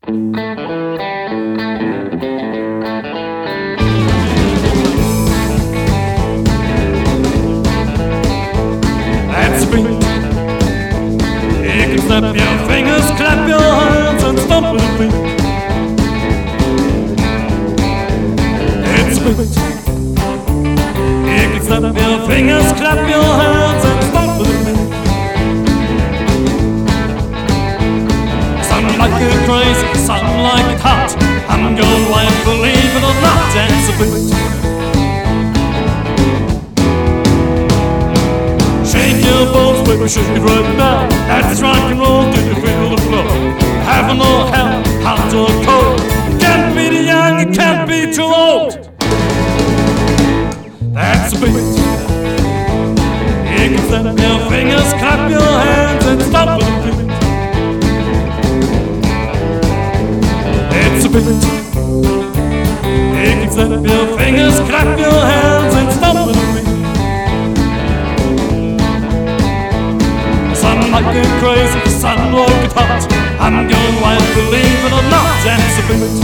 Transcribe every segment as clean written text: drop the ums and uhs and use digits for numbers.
That's the beat. You can snap your fingers, clap your hands, and stomp with the beat. It's the beat. You can snap your fingers, clap your hands, and stomp with the beat. Some like it crazy, some like it hot. I'm going wild, believe it or not, dance the beat. Shake your bones, baby, shake it right now. That's rock and roll, do you feel the flow? Heaven or hell, hot or cold. Can't be too young, it can't be too old. That's the beat. You can snap your fingers, clap your hands, and stomp with the beat. It's a beat. You can snap your fingers, clap your hands, and stomp with the beat. Some like it crazy, some like it hot. I'm going wild, believe it or not, dance the beat.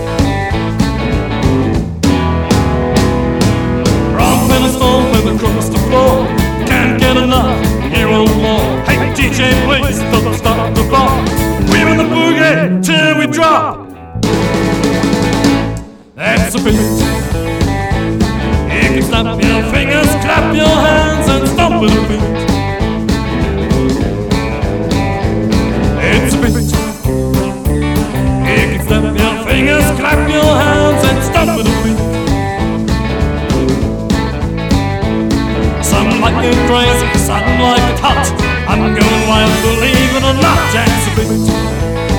Romping a storm when across the floor. Can't get enough, you want more. Hey DJ, please don't stop the bar. We're in the boogie till we drop. That's the beat. You can snap your fingers, clap your hands, and stomp with the beat. It's a beat. You can snap your fingers, clap your hands, and stomp with the beat. Some like it crazy, some like it hot. I'm going wild, believe it or not, dance the beat.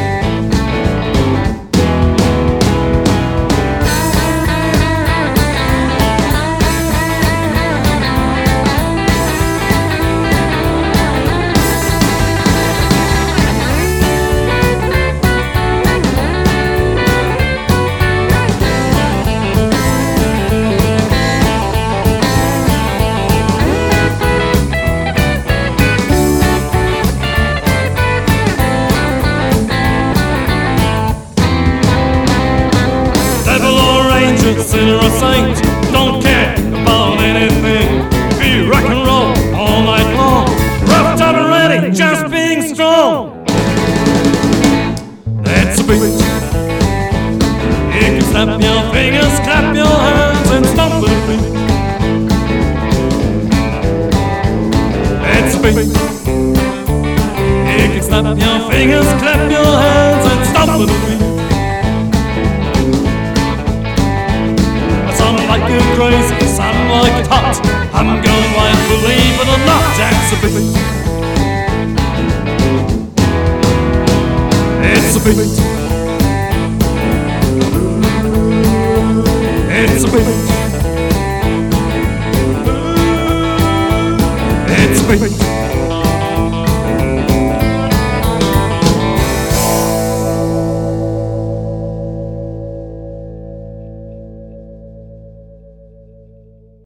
Sinner or saint, don't care about anything. Be rock and roll all night long. Rough, tough and ready, just being strong. That's a beat. You can snap your fingers, clap your hands, and stomp with the beat. That's a beat. You can snap your fingers, clap your hands, and stomp with the beat. Some like it crazy, some like it hot. I'm going wild, believe it or not, dance the beat. It's a beat. It's a beat.